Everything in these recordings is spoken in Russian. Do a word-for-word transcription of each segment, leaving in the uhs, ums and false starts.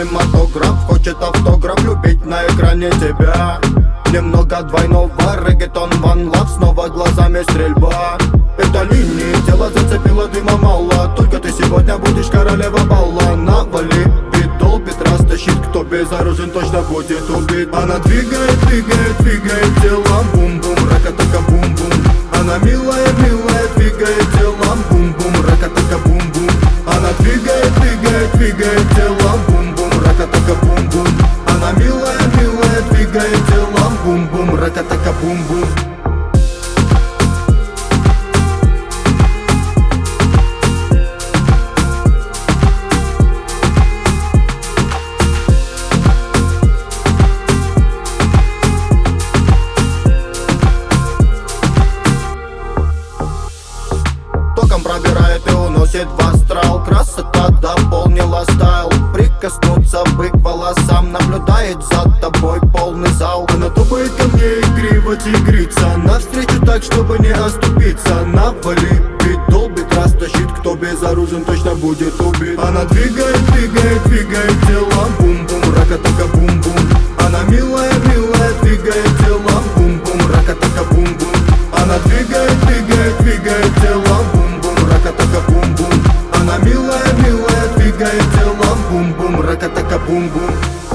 кинематограф хочет автограф, любить на экране тебя. Немного двойного реггетон, ван лав, снова глазами стрельба. Это линии, тело зацепило, дыма мало. Только ты сегодня будешь королева балла. Навали, битол, Петра стащит, кто безоружен, точно будет убит. Она двигает, двигает, двигает телом, бум-бум, ракатака, бум-бум. Она милая, милая, двигает телом, бум-бум, ракатака, бум-бум. Она двигает, двигает, двигает телом, бум-бум, ракатака, бум-бум. Она милая, милая, двигает телом, бум-бум, ракатака, бум-бум. Током пробирает и уносит в астрал. Красота дополнила стайл. Прикоснуться бы к волосам, наблюдает за тобой полный зал. Она топает ко мне игриво, тигрица, навстречу так, чтобы не оступиться. Навали, битол, битра стащит, кто безоружен, точно будет убит. Она двигает, двигает, двигает телом, бум-бум, ракатака, бум-бум. Она милая, милая, двигает телом, бум-бум, ракатака, бум-бум. Она двигает, двигает, двигает телом, бум-бум, ракатака, бум-бум. Она милая, милая, двигает телом, бум-бум, ракатака, бум-бум.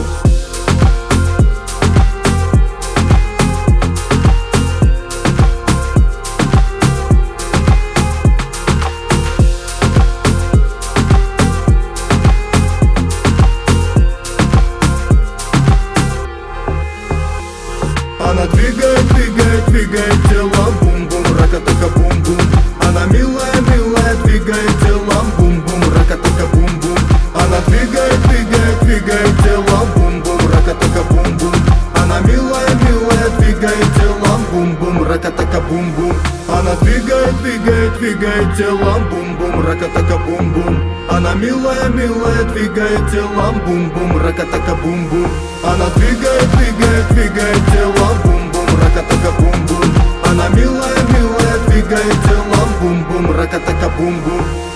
Она двигает, двигает, двигает телом, бум-бум, ракатака, бум-бум. Она милая, милая, двигает телом, бум-бум, ракатака, бум-бум. Она двигает, двигает, двигает телом, бум-бум, ракатака, бум-бум. Она милая, милая, двигает телом, бум-бум, ракатака, бум-бум. Она двигает, двигает, двигает телом, бум-бум, ракатака, бум-бум. Она милая, милая, двигает телом, бум-бум, ракатака, бум-бум. Она двигает, двигает, двигает телом, бум-бум, ракатака, бум-бум. Она милая, милая, двигает телом, бум-бум, ракатака, бум-бум.